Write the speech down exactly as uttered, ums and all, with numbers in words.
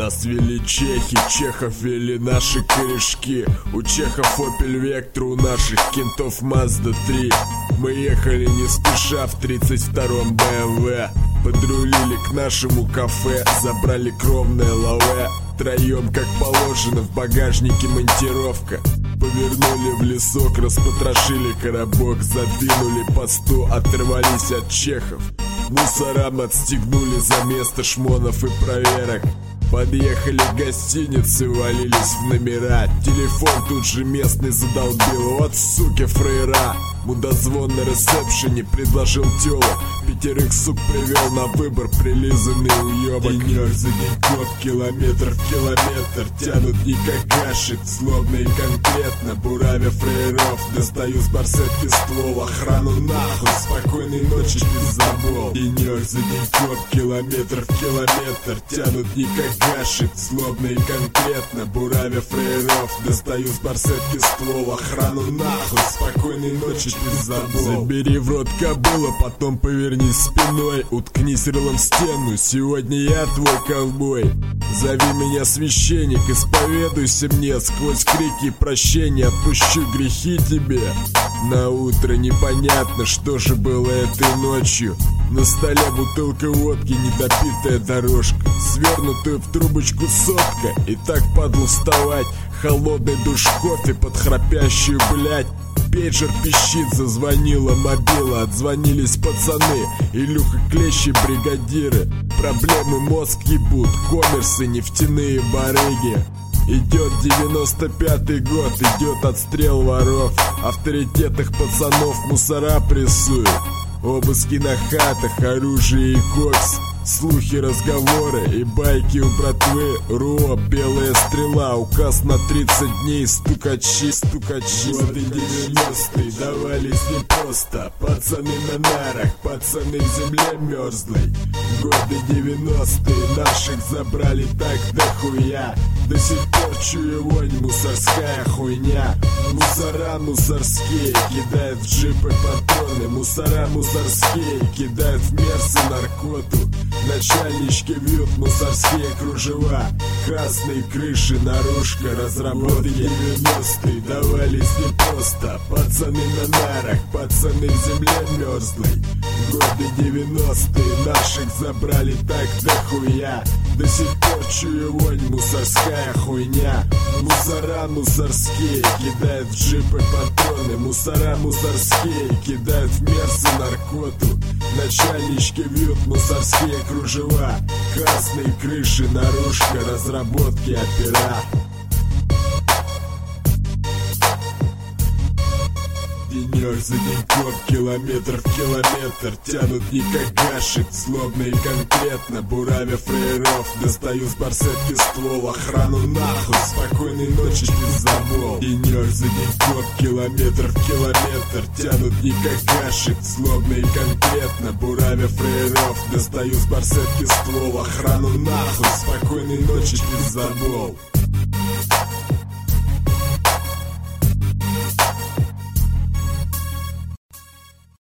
Нас вели чехи, чехов вели наши корешки. У чехов Opel Vectra, у наших кентов Mazda три. Мы ехали не спеша в тридцать втором бэ эм вэ. Подрулили к нашему кафе, забрали кровное лаве. Троем, как положено, в багажнике монтировка. Повернули в лесок, распотрошили коробок. Задвинули по сто, оторвались от чехов. Мусорам отстегнули за место шмонов и проверок. Подъехали к гостинице, валились в номера. Телефон тут же местный задолбил. Вот суки фрейра. Мудозвон на ресепшене предложил тёлок. Пятерых сук привел на выбор, прилизанный уёбок. Денёк за деньков, километр в километр. Тянут не как гашек, злобно и конкретно. Буравя фрейров, достаю с барсетки ствол. Охрану нахуй, спокойной ночи, пиздобол. Денёк за деньков, километр в километр. Тянут не как гашек, злобно и конкретно. Буравя фрейров, достаю с барсетки ствол. Охрану нахуй, спокойной ночи, пиздобол. Забери в рот кобыла, потом повернись спиной. Уткнись рылом в стену, сегодня я твой ковбой. Зови меня священник, исповедуйся мне. Сквозь крики и прощения отпущу грехи тебе. На утро непонятно, что же было этой ночью. На столе бутылка водки, недопитая дорожка. Свернутую в трубочку сотка. И так падал вставать. Холодный душ кофе под храпящую, блять. Пейджер пищит, зазвонила мобила. Отзвонились пацаны, Илюха, клещи, бригадиры. Проблемы мозг ебут, коммерсы, нефтяные барыги. Идет девяносто пятый год, идет отстрел воров. Авторитетных пацанов мусора прессуют. Обыски на хатах, оружие и кокс. Слухи, разговоры и байки у братвы. РУО, белая стрела, указ на тридцать дней. Стукачи, стукачи. Годы девяностые давались непросто. Пацаны на нарах, пацаны в земле мерзлой. Годы девяностые наших забрали так дохуя. До сих пор чую вонь, мусорская хуйня. Мусора мусорские кидают в джипы патроны. Мусора мусорские кидают в мерсы наркоту. Начальнички вьют мусорские кружева. Красные крыши, наружка, разработки. девяностые давались непросто. Пацаны на нарах, пацаны в земле мерзлой. Годы девяностые наших забрали так дохуя. До сих пор чую вонь, мусорская хуйня. Мусора мусорские кидают в джипы патроны. Мусора мусорские кидают в мерсы наркоту. Начальнички вьют мусорские кружева. Красные крыши, наружка, разработки, опера. Денёк за деньков, километр в километр. Тянут не как гашек, злобно и конкретно. Буравя фрейров, достаю с барсетки ствол. Охрану нахуй, спокойной ночи, пиздобол. Денёк за деньков, километр в километр. Тянут не как гашек, злобно и конкретно. Буравя фрейров, достаю с барсетки ствол. Охрану нахуй, спокойной ночи, пиздобол.